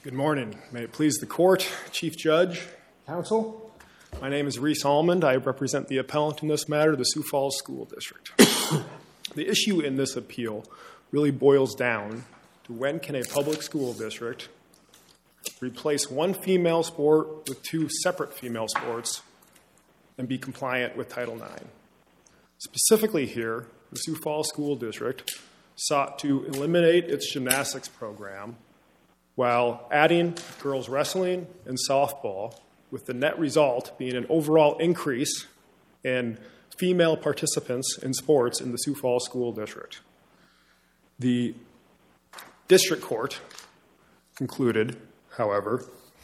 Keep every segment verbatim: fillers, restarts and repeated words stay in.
Good morning. May it please the Court, Chief Judge, Counsel. My name is Reese Almond. I represent the appellant in this matter, the Sioux Falls School District. The issue in this appeal really boils down to when can a public school district replace one female sport with two separate female sports and be compliant with Title nine. Specifically here, the Sioux Falls School District sought to eliminate its gymnastics program while adding girls wrestling and softball, with the net result being an overall increase in female participants in sports in the Sioux Falls School District. The district court concluded, however,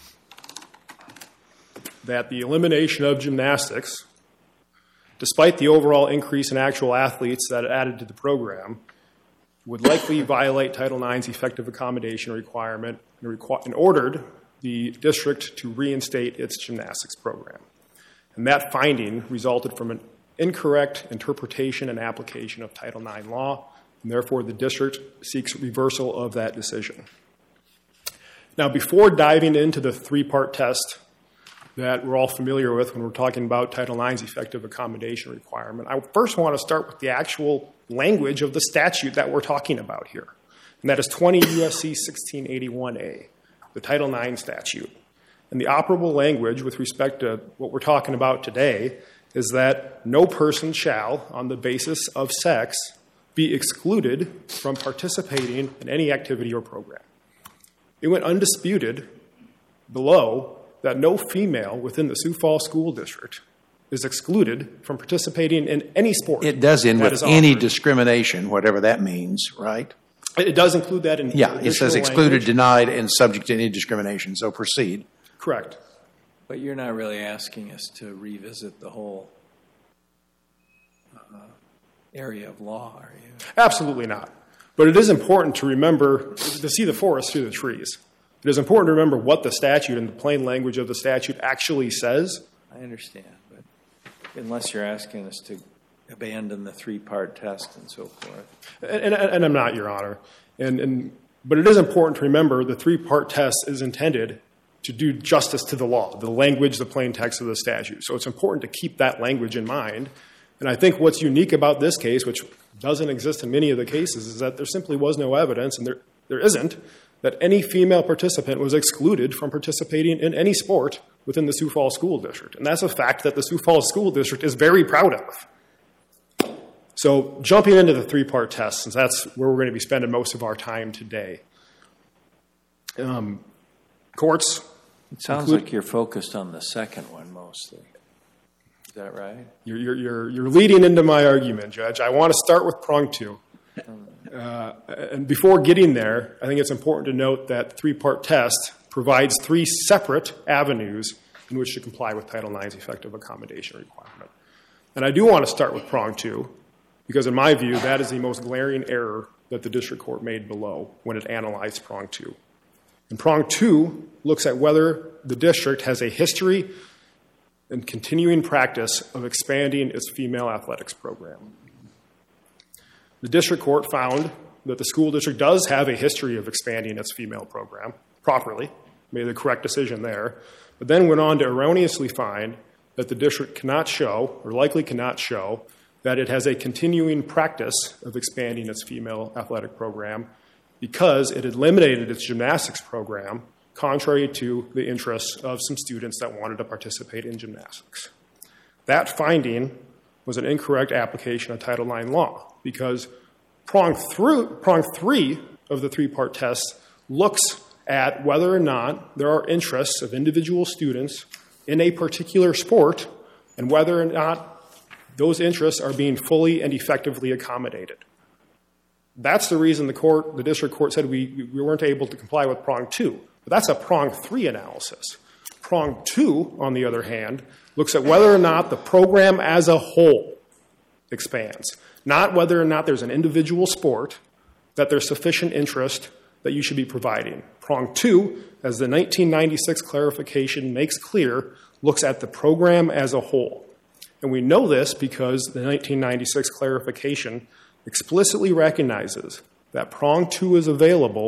that the elimination of gymnastics, despite the overall increase in actual athletes that it added to the program, would likely violate Title nine's effective accommodation requirement and, requ- and ordered the district to reinstate its gymnastics program. And that finding resulted from an incorrect interpretation and application of Title nine law, and therefore the district seeks reversal of that decision. Now, before diving into the three-part test that we're all familiar with when we're talking about Title nine's effective accommodation requirement, I first want to start with the actual language of the statute that we're talking about here. And that is twenty U S C sixteen eighty-one A, the Title nine statute. And the operable language with respect to what we're talking about today is that no person shall, on the basis of sex, be excluded from participating in any activity or program. It went undisputed below that no female within the Sioux Falls School District is excluded from participating in any sport. It does end with any discrimination, whatever that means, right? It does include that in Yeah, it says excluded, language. denied, and subject to any discrimination, so proceed. Correct. But you're not really asking us to revisit the whole uh, area of law, are you? Absolutely not. But it is important to remember, to see the forest through the trees. It is important to remember what the statute and the plain language of the statute actually says. I understand, but unless you're asking us to abandon the three-part test and so forth. And, and, and I'm not, Your Honor. And, and, but it is important to remember the three-part test is intended to do justice to the law, the language, the plain text of the statute. So it's important to keep that language in mind. And I think what's unique about this case, which doesn't exist in many of the cases, is that there simply was no evidence, and there, there isn't, that any female participant was excluded from participating in any sport within the Sioux Falls School District. And that's a fact that the Sioux Falls School District is very proud of. So jumping into the three-part test, since that's where we're going to be spending most of our time today. Um, courts... It sounds include, like you're focused on the second one mostly. Is that right? You're, you're, you're, you're leading into my argument, Judge. I want to start with prong two. Uh, and before getting there, I think it's important to note that three-part test provides three separate avenues in which to comply with Title nine's effective accommodation requirement. And I do want to start with prong two, because in my view, that is the most glaring error that the district court made below when it analyzed prong two. And prong two looks at whether the district has a history and continuing practice of expanding its female athletics program. The district court found that the school district does have a history of expanding its female program properly, made the correct decision there, but then went on to erroneously find that the district cannot show, or likely cannot show, that it has a continuing practice of expanding its female athletic program because it eliminated its gymnastics program contrary to the interests of some students that wanted to participate in gymnastics. That finding was an incorrect application of Title nine law because prong, through, prong three of the three-part test looks at whether or not there are interests of individual students in a particular sport and whether or not those interests are being fully and effectively accommodated. That's the reason the court, the district court said we, we weren't able to comply with prong two. But that's a prong three analysis. Prong two, on the other hand, looks at whether or not the program as a whole expands, not whether or not there's an individual sport that there's sufficient interest that you should be providing. Prong two, as the nineteen ninety-six clarification makes clear, looks at the program as a whole. And we know this because the nineteen ninety-six clarification explicitly recognizes that prong two is available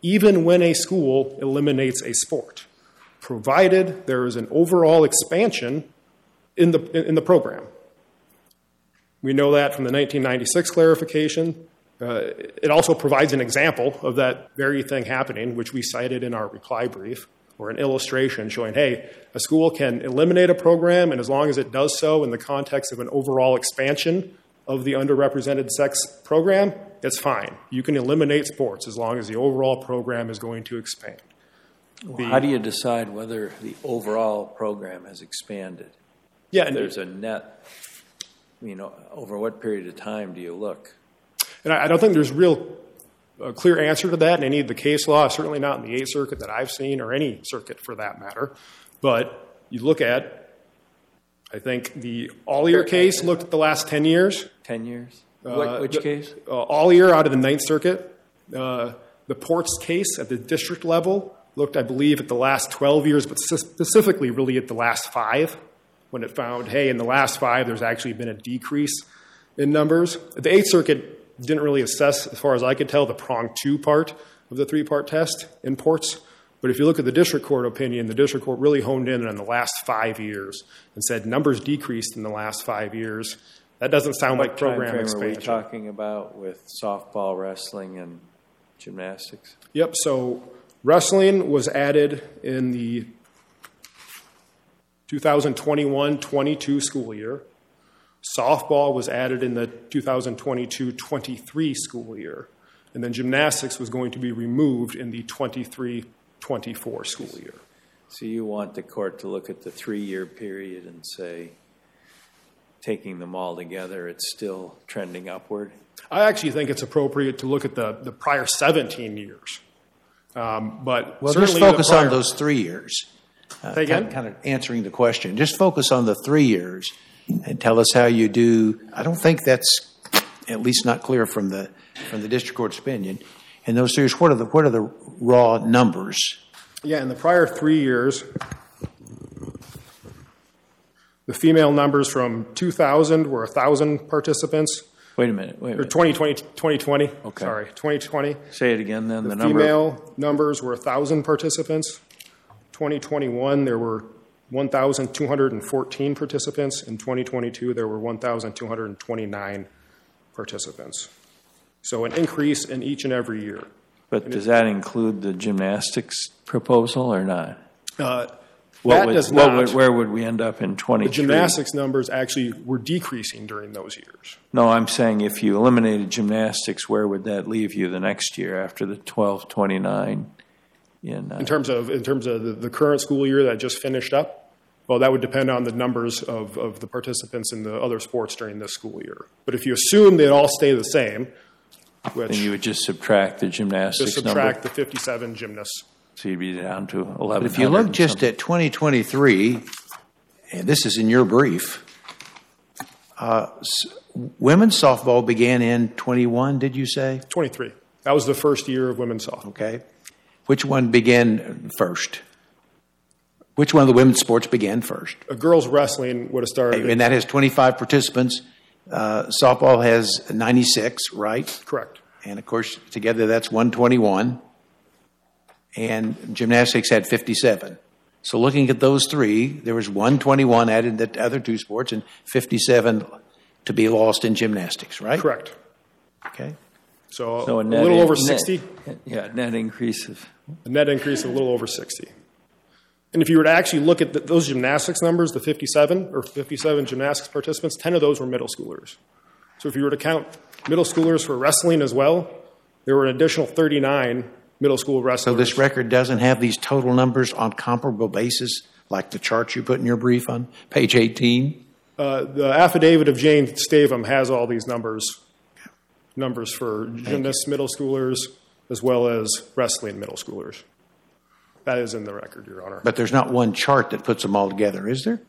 even when a school eliminates a sport, provided there is an overall expansion in the, in the program. We know that from the nineteen ninety-six clarification. Uh, it also provides an example of that very thing happening, which we cited in our reply brief, or an illustration showing, hey, a school can eliminate a program, and as long as it does so in the context of an overall expansion of the underrepresented sex program, it's fine. You can eliminate sports as long as the overall program is going to expand. The, How do you decide whether the overall program has expanded? Yeah, If and there's a net, you know, over what period of time do you look? And I don't think there's real a clear answer to that in any of the case law, certainly not in the Eighth Circuit that I've seen, or any circuit for that matter. But you look at, I think the Ollier case looked at the last ten years. Ten years? Uh, What, which the, case? Uh, Ollier out of the Ninth Circuit. Uh, the Ports case at the district level looked, I believe, at the last twelve years, but specifically really at the last five, when it found, hey, in the last five, there's actually been a decrease in numbers. The Eighth Circuit didn't really assess, as far as I could tell, the prong two part of the three-part test in Ports. But if you look at the district court opinion, the district court really honed in on the last five years and said numbers decreased in the last five years. That doesn't sound What like program time frame expansion. are we talking about with softball, wrestling, and gymnastics? Yep, so wrestling was added in the two thousand twenty-one twenty-two school year. Softball was added in the two thousand twenty-two twenty-three school year. And then gymnastics was going to be removed in the twenty-three twenty-four school year. So you want the court to look at the three-year period and say, taking them all together, it's still trending upward? I actually think it's appropriate to look at the, the prior seventeen years. Um, but Well, certainly just focus the prior, on those three years. Uh, Say again? kind, kind of answering the question. Just focus on the three years and tell us how you do. I don't think that's at least not clear from the from the district court's opinion. In those three years, what are the what are the raw numbers? Yeah, in the prior three years, the female numbers from two thousand were one thousand participants. Wait a minute. Wait a Or minute. twenty twenty, twenty twenty. Okay. Sorry, twenty twenty. Say it again then. The, The number. female numbers were one thousand participants. twenty twenty-one, there were one thousand two hundred fourteen participants. In twenty twenty-two, there were one thousand two hundred twenty-nine participants. So an increase in each and every year. But does that include the gymnastics proposal or not? Uh, What that would- does what not. would- where would we end up in The twenty-three? gymnastics numbers actually were decreasing during those years. No, I'm saying if you eliminated gymnastics, where would that leave you the next year after the twelve twenty-nine? In, uh, In terms of in terms of the, the current school year that just finished up, well, that would depend on the numbers of, of the participants in the other sports during this school year. But if you assume they all stay the same, which then you would just subtract the just gymnastics subtract number, the fifty-seven gymnasts. so you'd be down to eleven. But if you look just at twenty twenty-three, and this is in your brief, uh, s- women's softball began in twenty-one, did you say? twenty-three. That was the first year of women's softball. Okay. Which one began first? Which one of the women's sports began first? Uh, girls wrestling would have started. And that has twenty-five participants. Uh, softball has ninety-six, right? Correct. And of course, together that's one twenty-one. And gymnastics had fifty-seven. So looking at those three, there was one twenty-one added to the other two sports and fifty-seven to be lost in gymnastics, right? Correct. Okay. So, So a a net little in- over net- sixty. Yeah, net increase of. A net increase of a little over sixty. And if you were to actually look at the, those gymnastics numbers, the fifty-seven or fifty-seven gymnastics participants, ten of those were middle schoolers. So if you were to count middle schoolers for wrestling as well, there were an additional thirty-nine middle school wrestlers. So this record doesn't have these total numbers on comparable basis, like the chart you put in your brief on page eighteen? Uh, the affidavit of Jane Stavum has all these numbers, numbers for gymnasts middle schoolers as well as wrestling middle schoolers. That is in the record, Your Honor. But there's not one chart that puts them all together, is there?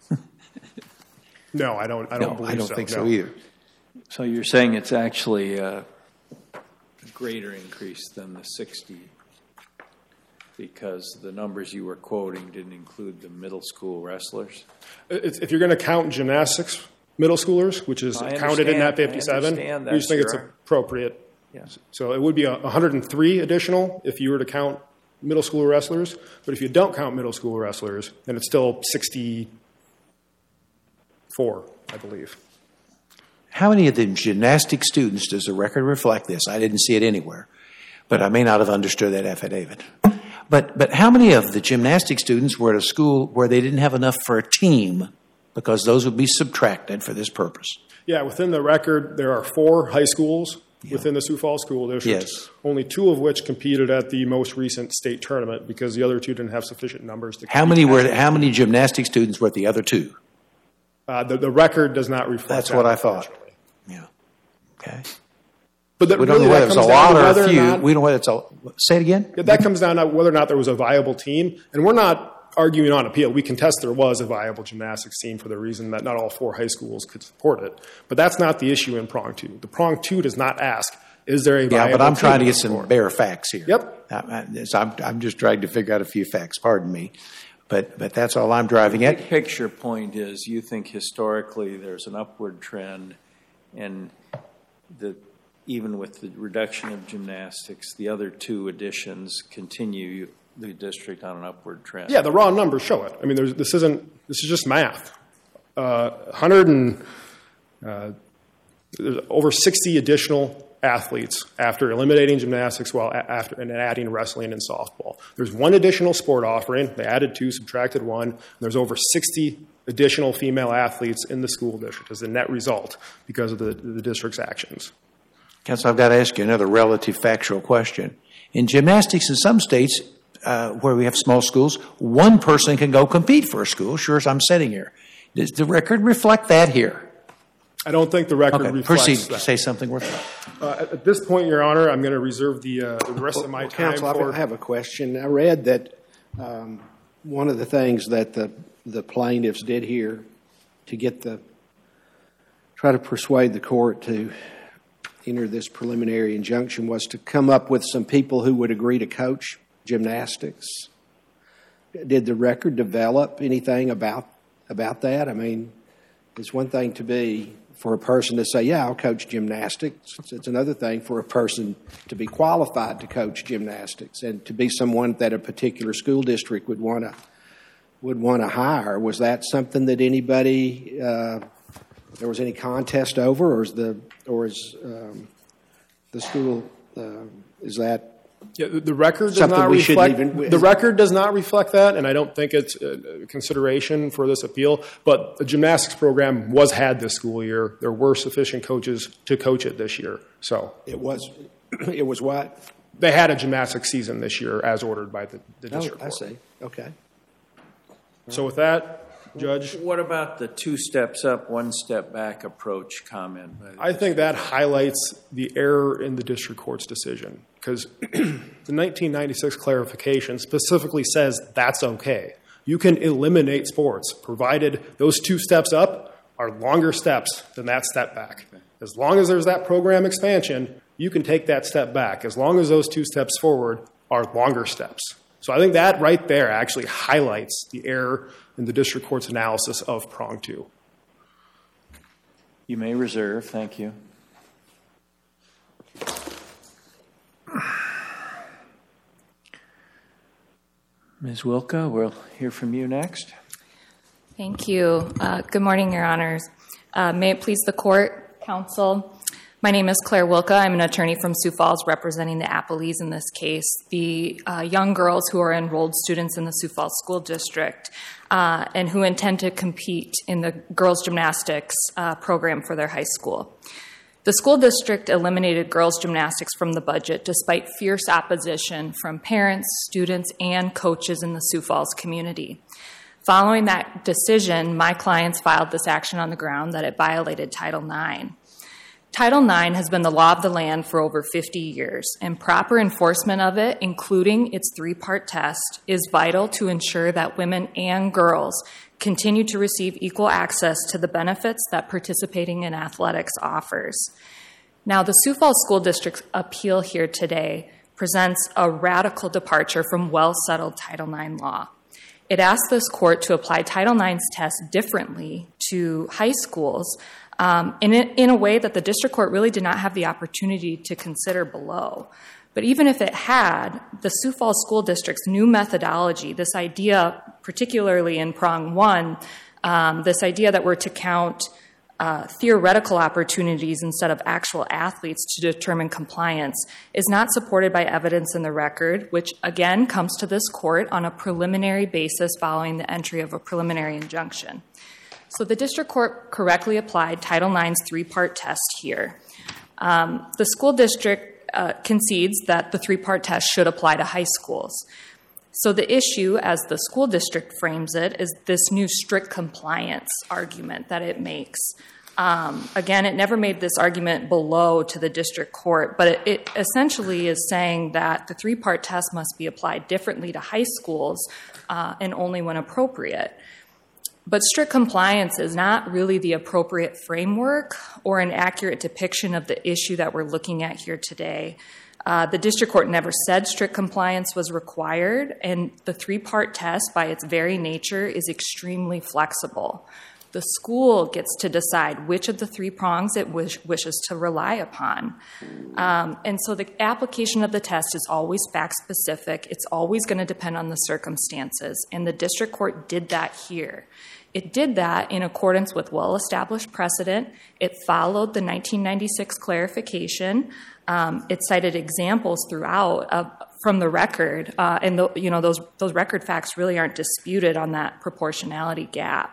No, I don't. I don't No, believe I don't so. think no. so either. So you're saying it's actually a greater increase than the sixty because the numbers you were quoting didn't include the middle school wrestlers? If if you're going to count gymnastics middle schoolers, which is I counted in that understand- I fifty-seven, understand we just that's think it's your- appropriate Yeah. So it would be a one hundred three additional if you were to count middle school wrestlers. But if you don't count middle school wrestlers, then it's still sixty-four, I believe. How many of the gymnastic students does the record reflect this? I didn't see it anywhere, but I may not have understood that affidavit. But but how many of the gymnastic students were at a school where they didn't have enough for a team, because those would be subtracted for this purpose? Yeah, within the record, there are four high schools yeah. within the Sioux Falls School District, yes. only two of which competed at the most recent state tournament because the other two didn't have sufficient numbers to compete. How many were? How many gymnastic students were at the other two? Uh, the, the record does not reflect That's that, what I thought. Yeah. Okay. But that, we don't really, know whether it's a lot or a few. Not, we don't know whether it's a. Say it again. Yeah, that comes down to whether or not there was a viable team, and we're not arguing on appeal. We contest there was a viable gymnastics team for the reason that not all four high schools could support it. But that's not the issue in prong two. The prong two does not ask, is there a viable team? Yeah, but I'm trying to get some bare facts here. Yep. I, I, I'm, I'm just trying to figure out a few facts. Pardon me. But but that's all I'm driving at. The big picture point is you think historically there's an upward trend, and the even with the reduction of gymnastics, the other two additions continue the district on an upward trend. Yeah, the raw numbers show it. I mean, there's, this isn't. This is just math. Uh, one hundred and uh, there's over sixty additional athletes after eliminating gymnastics while a- after and adding wrestling and softball. There's one additional sport offering. They added two, subtracted one. And there's over sixty additional female athletes in the school district as a net result because of the, the district's actions. Council, I've got to ask you another relative factual question. In gymnastics, in some states uh, where we have small schools, one person can go compete for a school, sure as I'm sitting here. Does the record reflect that here? I don't think the record okay, reflects proceed that. to say something worthwhile. Uh, at, at this point, Your Honor, I'm going to reserve the, uh, the rest well, of my well, time Counsel, for... I have a question. I read that um, one of the things that the, the plaintiffs did here to get the, try to persuade the court to enter this preliminary injunction was to come up with some people who would agree to coach gymnastics. Did the record develop anything about about that? I mean, it's one thing to be for a person to say, yeah, I'll coach gymnastics. It's another thing for a person to be qualified to coach gymnastics and to be someone that a particular school district would want to would want to hire. Was that something that anybody uh, there was any contest over, or is the or is um, the school uh, is that? Yeah, the, the record does Something not we reflect. shouldn't even- the record does not reflect that, and I don't think it's a consideration for this appeal. But the gymnastics program was had this school year. There were sufficient coaches to coach it this year. So It was it was what? they had a gymnastics season this year, as ordered by the, the Oh, district I court. see. Okay. So with that, Judge, What about the two steps up, one step back approach comment? by the I think that highlights the error in the district court's decision, because the nineteen ninety-six clarification specifically says that's okay. You can eliminate sports, provided those two steps up are longer steps than that step back. As long as there's that program expansion, you can take that step back, as long as those two steps forward are longer steps. So I think that right there actually highlights the error in the district court's analysis of prong two. You may reserve. Thank you. Miz Wilka, we'll hear from you next. Thank you. Uh, good morning, Your Honors. Uh, may it please the court, counsel. My name is Claire Wilka. I'm an attorney from Sioux Falls representing the Applees in this case, the uh, young girls who are enrolled students in the Sioux Falls School District uh, and who intend to compete in the girls' gymnastics uh, program for their high school. The school district eliminated girls' gymnastics from the budget despite fierce opposition from parents, students, and coaches in the Sioux Falls community. Following that decision, my clients filed this action on the ground that it violated Title nine. Title nine has been the law of the land for over fifty years, and proper enforcement of it, including its three-part test, is vital to ensure that women and girls continue to receive equal access to the benefits that participating in athletics offers. Now, the Sioux Falls School District's appeal here today presents a radical departure from well-settled Title nine law. It asks this court to apply Title nine's test differently to high schools um, in, a, in a way that the district court really did not have the opportunity to consider below. But even if it had, the Sioux Falls School District's new methodology, this idea, particularly in prong one, um, this idea that we're to count uh, theoretical opportunities instead of actual athletes to determine compliance, is not supported by evidence in the record, which again comes to this court on a preliminary basis following the entry of a preliminary injunction. So the district court correctly applied Title nine's three-part test here. Um, the school district Uh, concedes that the three-part test should apply to high schools. So the issue, as the school district frames it, is this new strict compliance argument that it makes. Um, again, it never made this argument below to the district court, but it, it essentially is saying that the three-part test must be applied differently to high schools uh, and only when appropriate. But strict compliance is not really the appropriate framework or an accurate depiction of the issue that we're looking at here today. Uh, the district court never said strict compliance was required, and the three-part test, by its very nature, is extremely flexible. The school gets to decide which of the three prongs it wish, wishes to rely upon. Um, and so the application of the test is always fact-specific. It's always going to depend on the circumstances, and the district court did that here. It did that in accordance with well-established precedent. It followed the nineteen ninety-six clarification. Um, it cited examples throughout uh, from the record, uh, and the, you know those those record facts really aren't disputed on that proportionality gap.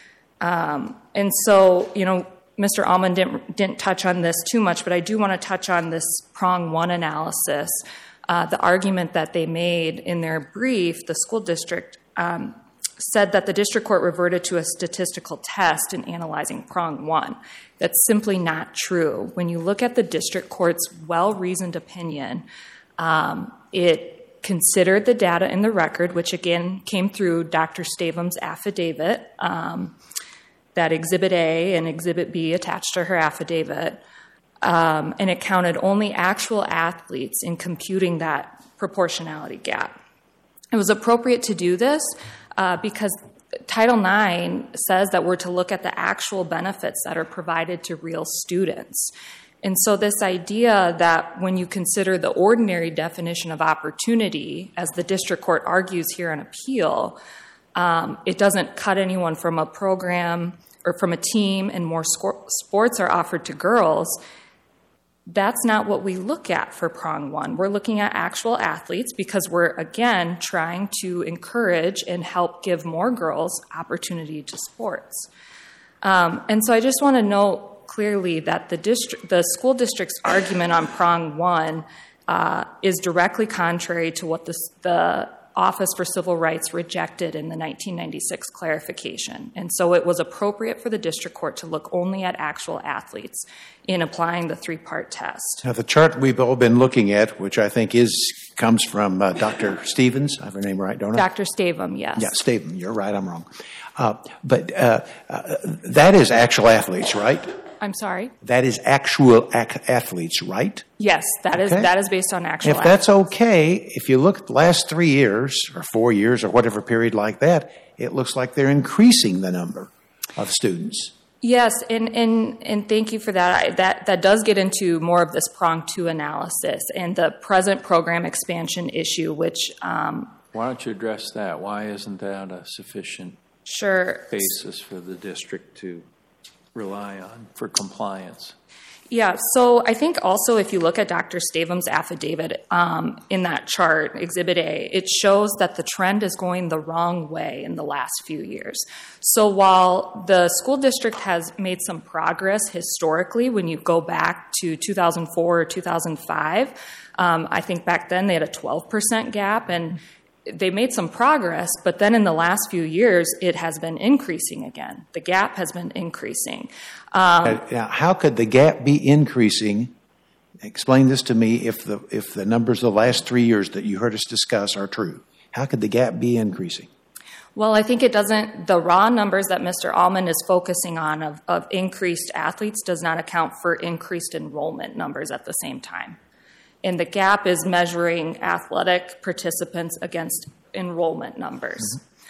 Um, and so, you know, Mister Allman didn't didn't touch on this too much, but I do want to touch on this prong one analysis. Uh, the argument that they made in their brief, the school district um, said that the district court reverted to a statistical test in analyzing prong one. That's simply not true. When you look at the district court's well-reasoned opinion, um, it considered the data in the record, which again came through Doctor Stavum's affidavit, um, that Exhibit A and Exhibit B attached to her affidavit, um, and it counted only actual athletes in computing that proportionality gap. It was appropriate to do this uh, because Title nine says that we're to look at the actual benefits that are provided to real students. And so this idea that when you consider the ordinary definition of opportunity, as the district court argues here on appeal, um, it doesn't cut anyone from a program or from a team and more sco- sports are offered to girls. That's not what we look at for prong one. We're looking at actual athletes because we're, again, trying to encourage and help give more girls opportunity to sports. Um, and so I just want to note clearly that the district, the school district's argument on prong one uh, is directly contrary to what the, the Office for Civil Rights rejected in the nineteen ninety-six clarification. And so it was appropriate for the district court to look only at actual athletes in applying the three-part test. Now, the chart we've all been looking at, which I think is comes from uh, Doctor Stevens. I have her name right, don't I? Doctor Stavum, yes. Yeah, Stavum. You're right. I'm wrong. Uh, but uh, uh, that is actual athletes, right? I'm sorry? That is actual ac- athletes, right? Yes, that is Okay. that is based on actual If that's okay, if you look at the last three years or four years or whatever period like that, it looks like they're increasing the number of students. Yes, and, and, and thank you for that. I, that. That does get into more of this prong two analysis and the present program expansion issue, which... Um, Why don't you address that? Why isn't that a sufficient sure. basis for the district to rely on for compliance? Yeah, so I think also if you look at Doctor Stavum's affidavit um, in that chart, Exhibit A, it shows that the trend is going the wrong way in the last few years. So while the school district has made some progress historically, when you go back to two thousand four or two thousand five, um, I think back then they had a twelve percent gap, and they made some progress, but then in the last few years, it has been increasing again. The gap has been increasing. Um, Now, how could the gap be increasing? Explain this to me if the if the numbers of the last three years that you heard us discuss are true. How could the gap be increasing? Well, I think it doesn't, the raw numbers that Mister Allman is focusing on of, of increased athletes does not account for increased enrollment numbers at the same time. And the gap is measuring athletic participants against enrollment numbers. Mm-hmm.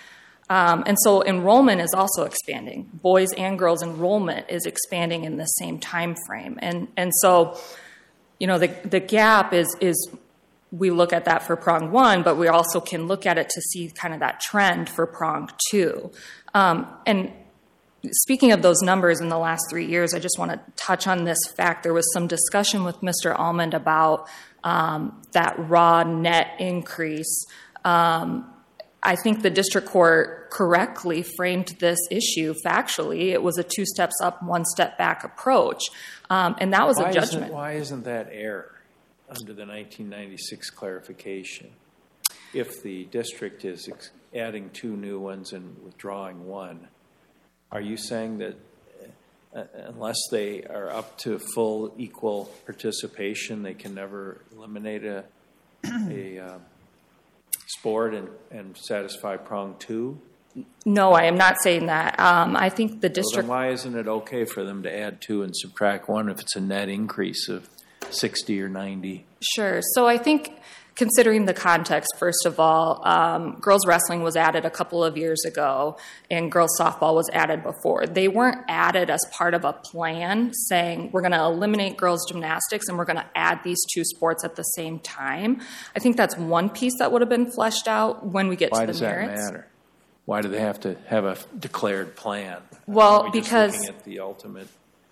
Um, and so enrollment is also expanding. Boys and girls enrollment is expanding in the same time frame. And and so, you know, the the gap is is we look at that for prong one, but we also can look at it to see kind of that trend for prong two. Um, and speaking of those numbers in the last three years, I just want to touch on this fact. There was some discussion with Mister Almond about um, that raw net increase. Um, I think the district court correctly framed this issue factually. It was a two steps up, one step back approach. Um, and that was why a judgment. Isn't, why isn't that error under the nineteen ninety-six clarification? If the district is ex- adding two new ones and withdrawing one, are you saying that uh, unless they are up to full equal participation, they can never eliminate a, a uh, sport and, and satisfy prong two? No, I am not saying that. Um, I think the district... Well, then why isn't it okay for them to add two and subtract one if it's a net increase of sixty or ninety? Sure. So I think considering the context, first of all, um, girls wrestling was added a couple of years ago and girls softball was added before. They weren't added as part of a plan saying we're going to eliminate girls gymnastics and we're going to add these two sports at the same time. I think that's one piece that would have been fleshed out when we get Why to the does merits. that matter? Why do they have to have a declared plan? Well, Are we because- just looking at the ultimate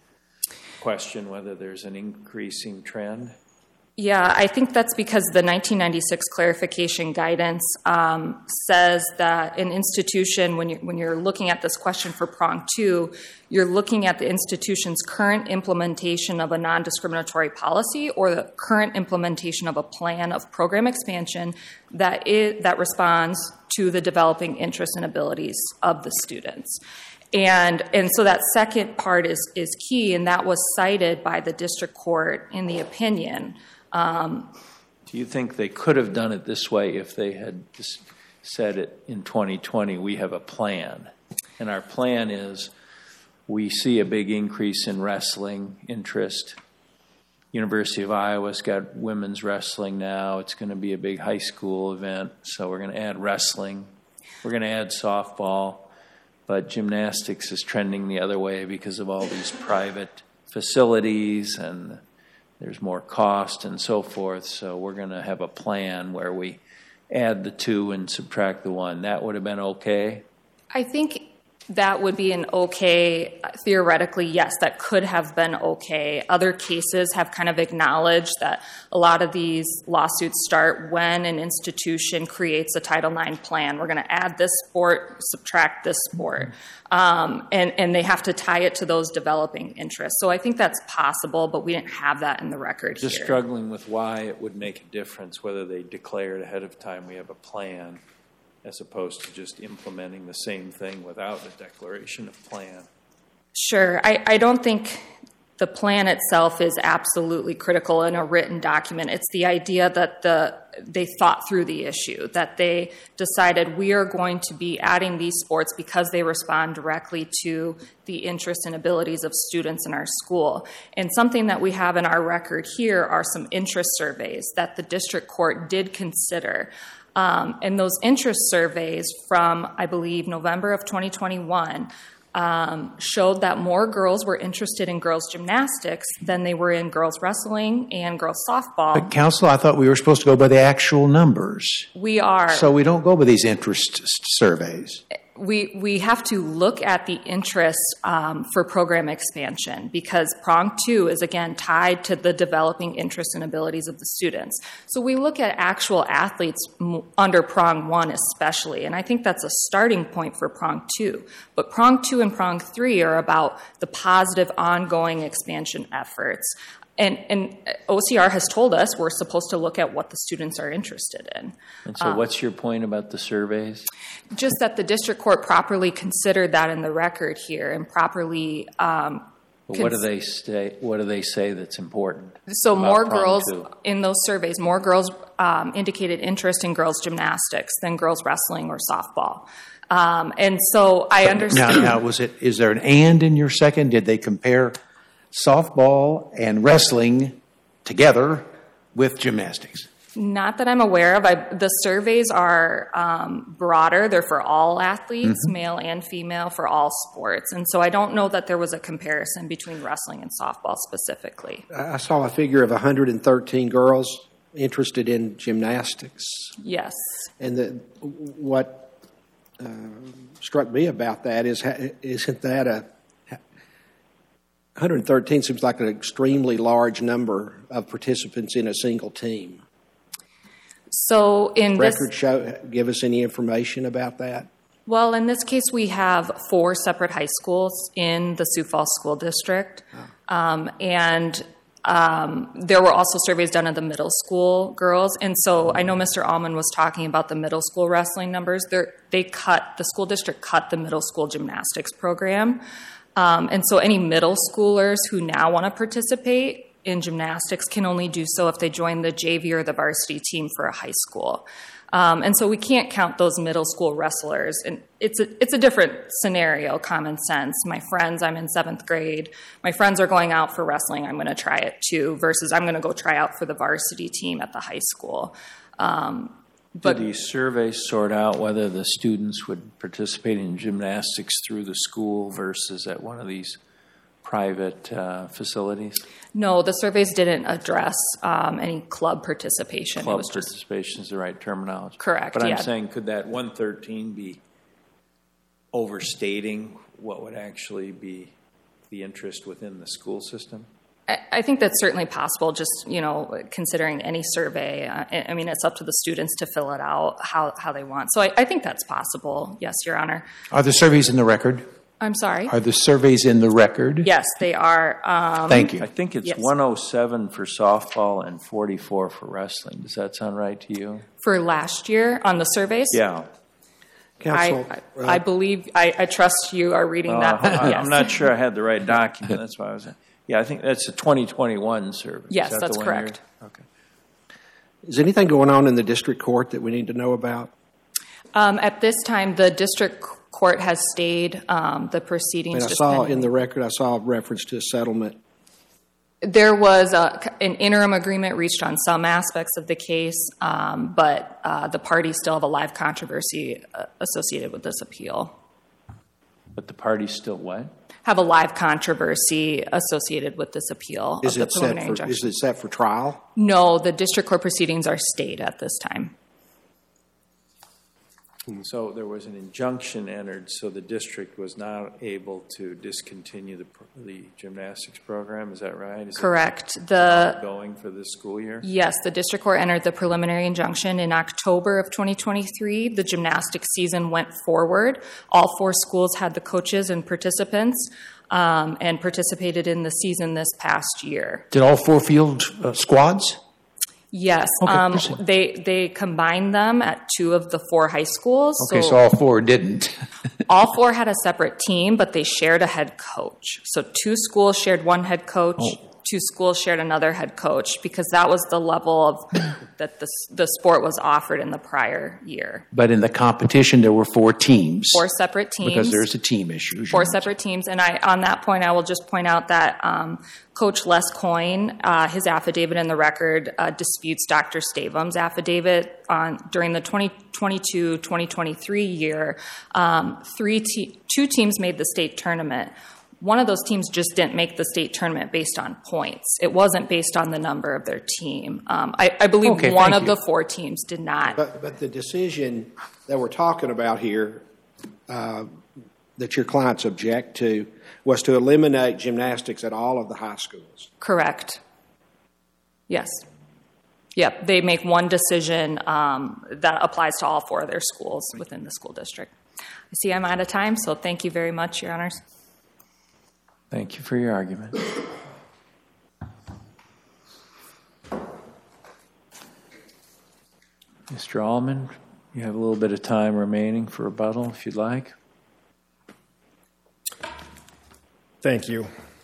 question whether there's an increasing trend? Yeah, I think that's because the nineteen ninety-six clarification guidance um, says that an institution, when you're, when you're looking at this question for prong two, you're looking at the institution's current implementation of a non-discriminatory policy or the current implementation of a plan of program expansion that is, that responds to the developing interests and abilities of the students. And and so that second part is is key, and that was cited by the district court in the opinion. Um, Do you think they could have done it this way if they had just said it in twenty twenty, we have a plan, and our plan is we see a big increase in wrestling interest. University of Iowa's got women's wrestling now. It's going to be a big high school event, so we're going to add wrestling. We're going to add softball, but gymnastics is trending the other way because of all these private facilities and there's more cost and so forth, so we're going to have a plan where we add the two and subtract the one. That would have been okay? I think that would be an okay, theoretically, yes, that could have been okay. Other cases have kind of acknowledged that a lot of these lawsuits start when an institution creates a Title nine plan. We're going to add this sport, subtract this sport. Um, and, and they have to tie it to those developing interests. So I think that's possible, but we didn't have that in the record Just here. struggling with why it would make a difference whether they declared ahead of time we have a plan as opposed to just implementing the same thing without a declaration of plan. Sure. I, I don't think the plan itself is absolutely critical in a written document. It's the idea that the they thought through the issue, that they decided we are going to be adding these sports because they respond directly to the interests and abilities of students in our school. And something that we have in our record here are some interest surveys that the district court did consider. Um, and those interest surveys from, I believe, November of twenty twenty-one um, showed that more girls were interested in girls gymnastics than they were in girls wrestling and girls softball. But counsel, I thought we were supposed to go by the actual numbers. We are. So we don't go by these interest surveys. We we have to look at the interest um, for program expansion because prong two is, again, tied to the developing interests and abilities of the students. So we look at actual athletes m- under prong one especially, and I think that's a starting point for prong two. But prong two and prong three are about the positive ongoing expansion efforts. And, and O C R has told us we're supposed to look at what the students are interested in. And so what's your point about the surveys? Just that the district court properly considered that in the record here and properly um, But what do they say? What do they say that's important? So about more prong girls two? in those surveys, more girls um, indicated interest in girls gymnastics than girls wrestling or softball. Um, and so I understand. Now, now, was it? Is there an and in your second? Did they compare softball and wrestling together with gymnastics? Not that I'm aware of. I, the surveys are um, broader. They're for all athletes, mm-hmm. male and female, for all sports. And so I don't know that there was a comparison between wrestling and softball specifically. I saw a figure of one hundred thirteen girls interested in gymnastics. Yes. And the, what uh, struck me about that is, isn't that a one hundred thirteen seems like an extremely large number of participants in a single team. So in Record this, show, give us any information about that? Well, in this case, we have four separate high schools in the Sioux Falls School District. Oh. Um, and um, there were also surveys done of the middle school girls. And so I know Mister Allman was talking about the middle school wrestling numbers. They're, they cut, the school district cut the middle school gymnastics program. Um, and so any middle schoolers who now want to participate in gymnastics can only do so if they join the J V or the varsity team for a high school. Um, and so we can't count those middle school wrestlers. And it's a, it's a different scenario, common sense. My friends, I'm in seventh grade. My friends are going out for wrestling. I'm going to try it too, versus I'm going to go try out for the varsity team at the high school. Um, but Did the survey sort out whether the students would participate in gymnastics through the school versus at one of these private uh, facilities? No, the surveys didn't address um, any club participation. Club it was participation just, is the right terminology. Correct, But I'm yeah. saying, could that one thirteen be overstating what would actually be the interest within the school system? I, I think that's certainly possible, just, you know, considering any survey. Uh, I, I mean, it's up to the students to fill it out how, how they want. So I, I think that's possible, yes, Your Honor. Are the surveys in the record? I'm sorry? Are the surveys in the record? Yes, they are. Um, Thank you. I think it's Yes. one oh seven for softball and forty-four for wrestling. Does that sound right to you? For last year on the surveys? Yeah. Counsel, I, uh, I, I believe, I, I trust you are reading Uh, that. I- Yes. I'm not sure I had the right document. That's why I was. Yeah, I think that's a twenty twenty-one survey. Is Yes, that that's the one correct. you're- Okay. is anything going on in the district court that we need to know about? Um, at this time, the district court has stayed um, the proceedings. And I just saw pending. in the record, I saw a reference to a settlement. There was a, an interim agreement reached on some aspects of the case, um, but uh, the parties still have a live controversy uh, associated with this appeal. But the party's still what? Have a live controversy associated with this appeal Is of the it set preliminary for, injunction. is it set for trial? No, the district court proceedings are stayed at this time. So there was an injunction entered, so the district was not able to discontinue the pr- the gymnastics program. Is that right? Is Correct. It The going for this school year? Yes, the district court entered the preliminary injunction in October of twenty twenty-three. The gymnastics season went forward. All four schools had the coaches and participants um, and participated in the season this past year. Did all four field uh, squads? Yes, Okay, um, proceed. they they combined them at two of the four high schools. Okay, so all four didn't. all four had a separate team, but they shared a head coach. So two schools shared one head coach. Oh. Two schools shared another head coach because that was the level of that the the sport was offered in the prior year. But in the competition, there were four teams. Four separate teams. Because there's a team issue. Four separate teams, and I on that point, I will just point out that um, Coach Les Coyne, uh, his affidavit in the record uh, disputes Doctor Stavum's affidavit on during the twenty twenty-two twenty twenty-three year. Um, three te- two teams made the state tournament. One of those teams just didn't make the state tournament based on points. It wasn't based on the number of their team. Um, I, I believe Okay, one thank of you. the four teams did not. But, but the decision that we're talking about here, uh, that your clients object to, was to eliminate gymnastics at all of the high schools. Correct. Yes. Yep, they make one decision um, that applies to all four of their schools within the school district. I see I'm out of time, so thank you very much, Your Honors. Thank you for your argument. Mister Allman, you have a little bit of time remaining for rebuttal, if you'd like. Thank you.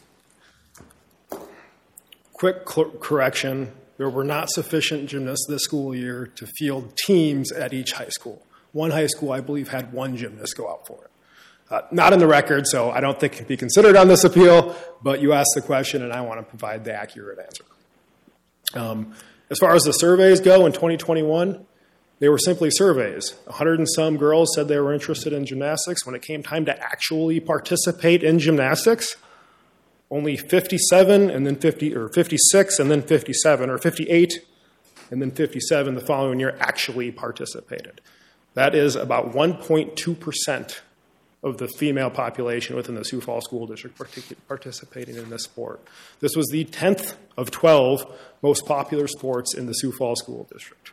Quick cl- correction. There were not sufficient gymnasts this school year to field teams at each high school. One high school, I believe, had one gymnast go out for it. Uh, not in the record, so I don't think it can be considered on this appeal, but you asked the question, and I want to provide the accurate answer. Um, As far as the surveys go in twenty twenty-one, they were simply surveys. A hundred and some girls said they were interested in gymnastics. When it came time to actually participate in gymnastics, only fifty-seven and then fifty, or fifty-six and then fifty-seven, or fifty-eight and then fifty-seven the following year actually participated. That is about one point two percent of the female population within the Sioux Falls School District partic- participating in this sport. This was the tenth of twelve most popular sports in the Sioux Falls School District.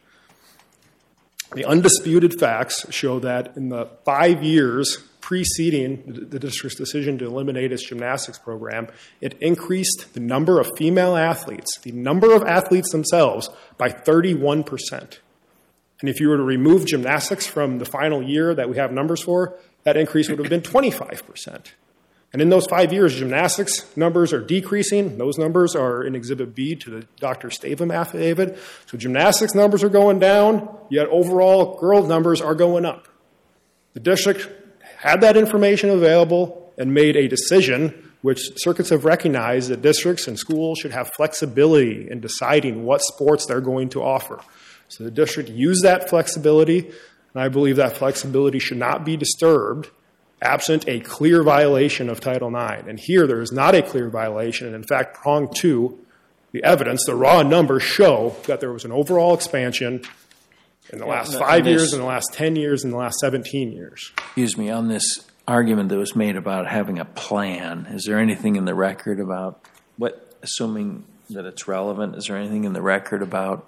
The undisputed facts show that in the five years preceding the district's decision to eliminate its gymnastics program, it increased the number of female athletes, the number of athletes themselves, by thirty-one percent. And if you were to remove gymnastics from the final year that we have numbers for, that increase would have been twenty-five percent. And in those five years, gymnastics numbers are decreasing. Those numbers are in Exhibit B to the Doctor Stavum affidavit. So gymnastics numbers are going down, yet overall girls' numbers are going up. The district had that information available and made a decision, which circuits have recognized that districts and schools should have flexibility in deciding what sports they're going to offer. So the district used that flexibility, and I believe that flexibility should not be disturbed absent a clear violation of Title nine. And here there is not a clear violation, and in fact, prong two, the evidence, the raw numbers show that there was an overall expansion in the last five years, in the last ten years, in the last seventeen years. Excuse me, on this argument that was made about having a plan, is there anything in the record about what, assuming that it's relevant, is there anything in the record about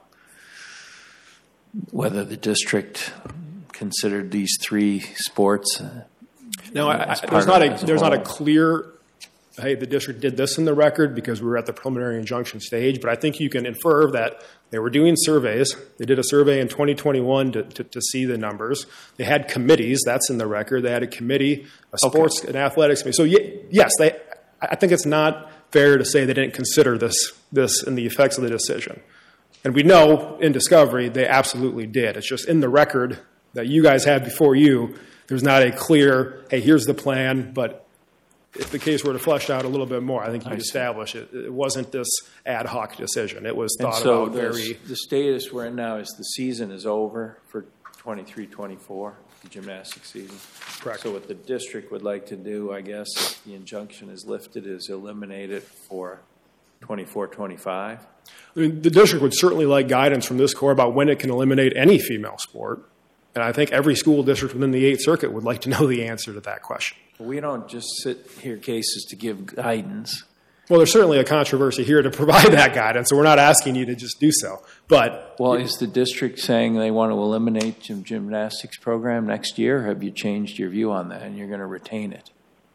whether the district considered these three sports? No, I, I, there's not a there's not a clear, hey, the district did this in the record because we were at the preliminary injunction stage, but I think you can infer that they were doing surveys. They did a survey in twenty twenty-one to, to, to see the numbers. They had committees. That's in the record. They had a committee, a sports okay. and athletics committee. So, yes, they. I think it's not fair to say they didn't consider this this in the effects of the decision. And we know in discovery they absolutely did. It's just in the record that you guys have before you, there's not a clear, hey, here's the plan, but if the case were to flesh out a little bit more, I think you'd establish it. It wasn't this ad hoc decision. It was thought so about very... The status we're in now is the season is over for twenty-three twenty-four, the gymnastics season. Correct. So what the district would like to do, I guess, if the injunction is lifted, is eliminate it for twenty-four twenty-five? I mean, the district would certainly like guidance from this court about when it can eliminate any female sport. And I think every school district within the Eighth Circuit would like to know the answer to that question. We don't just sit here cases to give guidance. Well, there's certainly a controversy here to provide that guidance, so we're not asking you to just do so. But well, is the district saying they want to eliminate the gymnastics program next year? Or have you changed your view on that and you're going to retain it?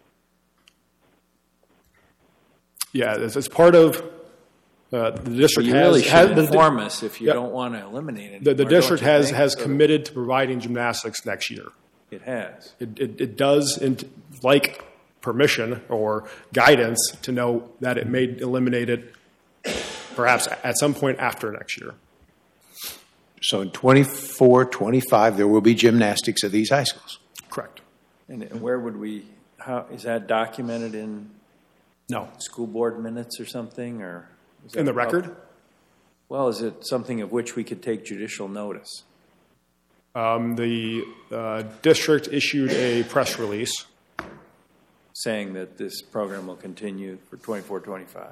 Yeah, it's, it's part of uh, the district you has... really should has, inform the, us if you yeah, don't want to eliminate it. The, the district has, think, has or? committed to providing gymnastics next year. It has. It, it, it does, in, like permission or guidance, to know that it may eliminate it perhaps at some point after next year. So in twenty-four twenty-five, there will be gymnastics at these high schools. Correct. And, and where would we, how, is that documented in No. school board minutes or something? Or is that In the record? Well, is it something of which we could take judicial notice? Um, the uh, district issued a press release saying that this program will continue for twenty-four twenty-five.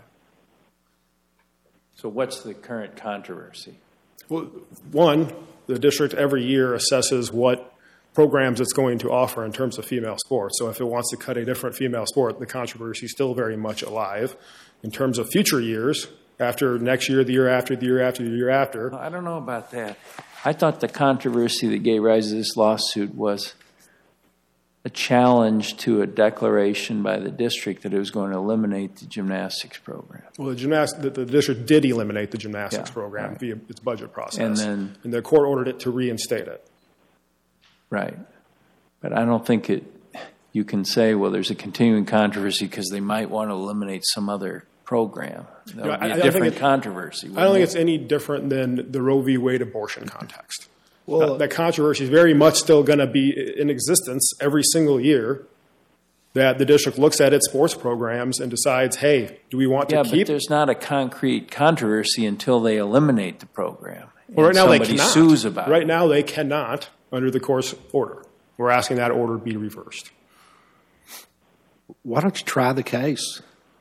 So what's the current controversy? Well, one, the district every year assesses what programs it's going to offer in terms of female sports. So if it wants to cut a different female sport, the controversy is still very much alive. In terms of future years, after next year, the year after, the year after, the year after. I don't know about that. I thought the controversy that gave rise to this lawsuit was a challenge to a declaration by the district that it was going to eliminate the gymnastics program. Well, the, gymnast- the, the district did eliminate the gymnastics Yeah, program right. via its budget process. And then- and the court ordered it to reinstate it. Right. But I don't think it. You can say, well, there's a continuing controversy because they might want to eliminate some other program. That would Yeah, be I- a I don't different think it- controversy. I don't think wouldn't it's any different than the Roe v. Wade abortion context. Well, that, that controversy is very much still going to be in existence every single year. that the district looks at its sports programs and decides, hey, do we want to Yeah, keep? but there's not a concrete controversy until they eliminate the program. Well, right and now they somebody cannot. sues about right it. now they cannot under the course order. We're asking that order be reversed. Why don't you try the case?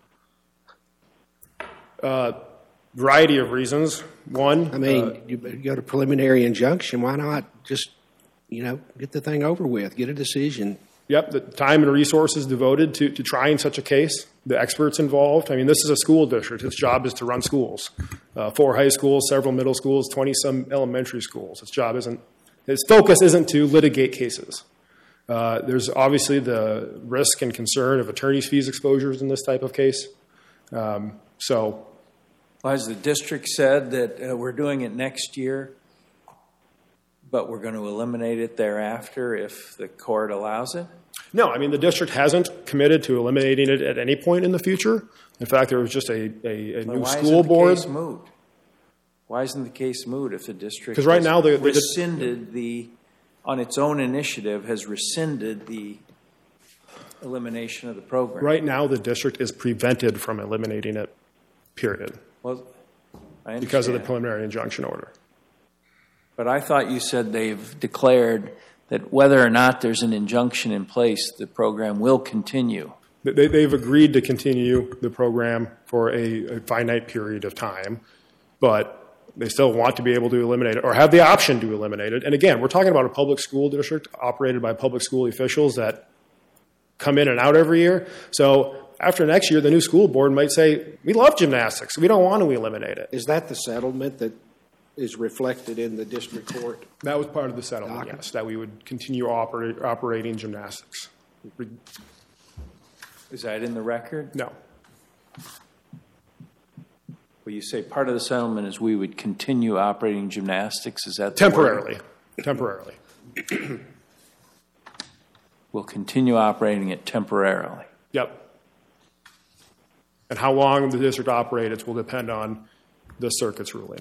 Uh, variety of reasons. One, I mean, uh, you go to preliminary injunction. Why not just, you know, get the thing over with, get a decision? Yep, the time and resources devoted to, to trying such a case, the experts involved. I mean, this is a school district. Its job is to run schools. Uh, four high schools, several middle schools, twenty-some elementary schools. Its job isn't, its focus isn't to litigate cases. Uh, there's obviously the risk and concern of attorney's fees exposures in this type of case. Um, so, Well, has the district said that uh, we're doing it next year, but we're going to eliminate it thereafter if the court allows it? no, I mean, the district hasn't committed to eliminating it at any point in the future. In fact, there was just a, a, a Well, new why school isn't board. the case moot? Why isn't the case moot if the district 'Cause right has now the- the- rescinded the, on its own initiative, has rescinded the elimination of the program? Right now, the district is prevented from eliminating it, period, Well, I understand. because of the preliminary injunction order. But I thought you said they've declared that whether or not there's an injunction in place, the program will continue. They, they've agreed to continue the program for a, a finite period of time, but they still want to be able to eliminate it or have the option to eliminate it. And again, we're talking about a public school district operated by public school officials that come in and out every year. So after next year, the new school board might say, we love gymnastics. We don't want to eliminate it. Is that the settlement that is reflected in the district court? That was part of the settlement, Docket. yes, that we would continue operate, operating gymnastics. Is that in the record? No. Well, you say part of the settlement is we would continue operating gymnastics. Is that the word? Temporarily. Temporarily. We'll continue operating it temporarily. Yep. And how long the district operates will depend on the circuit's ruling.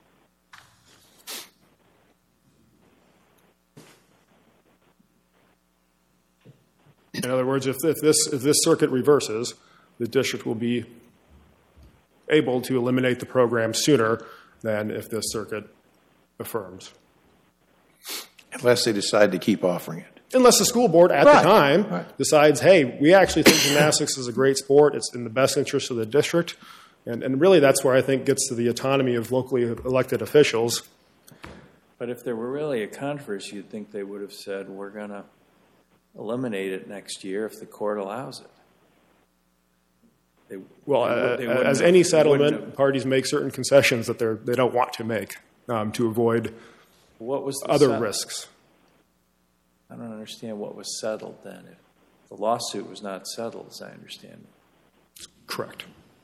In other words, if, if this if this circuit reverses, the district will be able to eliminate the program sooner than if this circuit affirms. Unless they decide to keep offering it. Unless the school board at Right. the time Right. decides, hey, we actually think gymnastics is a great sport. It's in the best interest of the district. And, and really that's where I think gets to the autonomy of locally elected officials. But if there were really a controversy, you'd think they would have said, we're going to eliminate it next year if the court allows it. They, Well, they would- uh, they wouldn't as have- any they wouldn't settlement, have- parties make certain concessions that they're, they don't want to make um, to avoid What was the other set- risks. I don't understand what was settled then. If the lawsuit was not settled, as I understand it. Correct.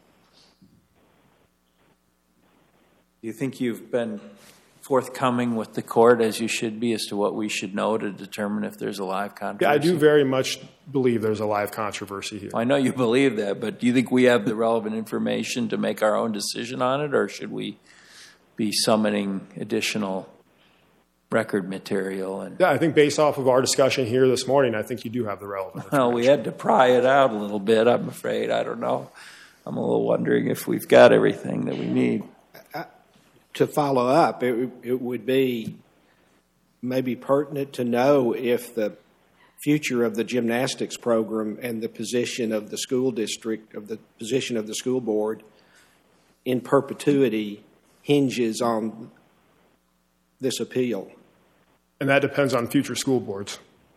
Do you think you've been forthcoming with the court as you should be as to what we should know to determine if there's a live controversy? Yeah, I do very much believe there's a live controversy here. I know you believe that, but do you think we have the relevant information to make our own decision on it, or should we be summoning additional record material? And Yeah, I think based off of our discussion here this morning, I think you do have the relevant information. well, we had to pry it out a little bit, I'm afraid. I don't know. I'm a little wondering if we've got everything that we need. To follow up, it, it would be maybe pertinent to know if the future of the gymnastics program and the position of the school district, of the position of the school board in perpetuity hinges on this appeal. And that depends on future school boards.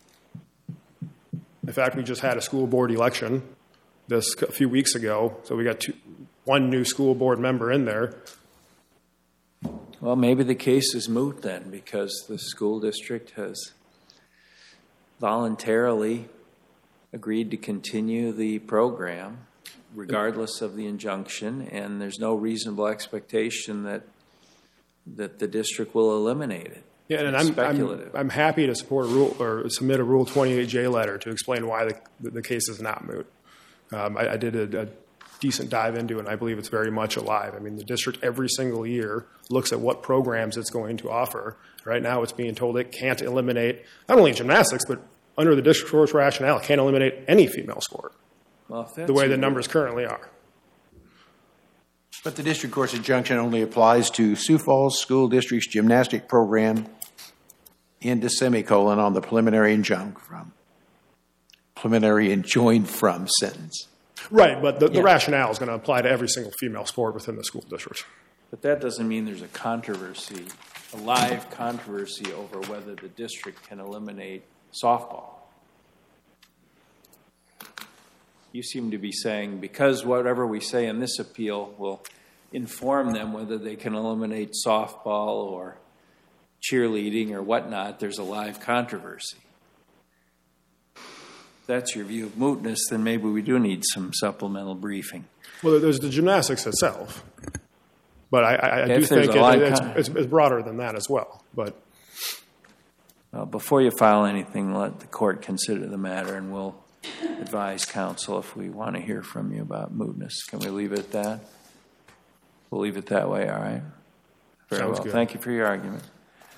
In fact, we just had a school board election this a few weeks ago, so we got two, one new school board member in there. Well, maybe the case is moot then, because the school district has voluntarily agreed to continue the program regardless of the injunction, and there's no reasonable expectation that that the district will eliminate it. Yeah, and It's I'm, I'm, speculative. I'm happy to support a rule or submit a Rule twenty-eight J letter to explain why the, the case is not moot. Um, I, I did a, a decent dive into it, and I believe it's very much alive. I mean, the district every single year looks at what programs it's going to offer. Right now it's being told it can't eliminate not only gymnastics, but under the district court's rationale, can't eliminate any female sport Well, if that's the way your- the numbers currently are. But the district court's injunction only applies to Sioux Falls School District's gymnastic program into semicolon on the preliminary injunct from, preliminary enjoined from sentence. Right, but the, the Yeah. rationale is going to apply to every single female sport within the school district. But that doesn't mean there's a controversy, a live controversy over whether the district can eliminate softball. You seem to be saying because whatever we say in this appeal will inform them whether they can eliminate softball or cheerleading or whatnot, there's a live controversy. If that's your view of mootness, then maybe we do need some supplemental briefing. Well, there's the gymnastics itself, but I, I, I If do there's think a it, live it's, con- it's, it's broader than that as well. But Well, before you file anything, let the court consider the matter, and we'll advise counsel if we want to hear from you about mootness. Can we leave it at that? We'll leave it that way, all right? Very Sounds well. good. Thank you for your argument.